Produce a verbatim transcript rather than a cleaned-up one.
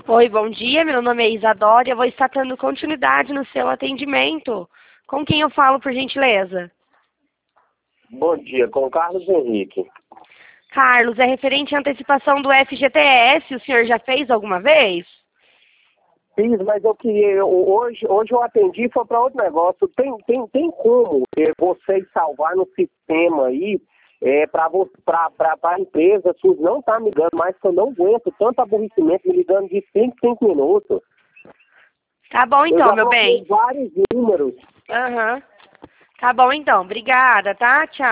Oi, bom dia. Meu nome é Isadora e eu vou estar dando continuidade no seu atendimento. Com quem eu falo, por gentileza? Bom dia, com o Carlos Henrique. Carlos, é referente à antecipação do F G T S. O senhor já fez alguma vez? Fiz, mas eu queria. eu- hoje, hoje eu atendi foi para outro negócio. Tem, tem, tem como eh, vocês salvar no sistema aí é, para a empresa? Se não está me ligando mais, que eu não aguento tanto aborrecimento me ligando de cinco em cinco minutos. Tá bom Eu então, já meu bloqueei bem. vários números. Aham. Tá bom então. Obrigada, tá? Tchau.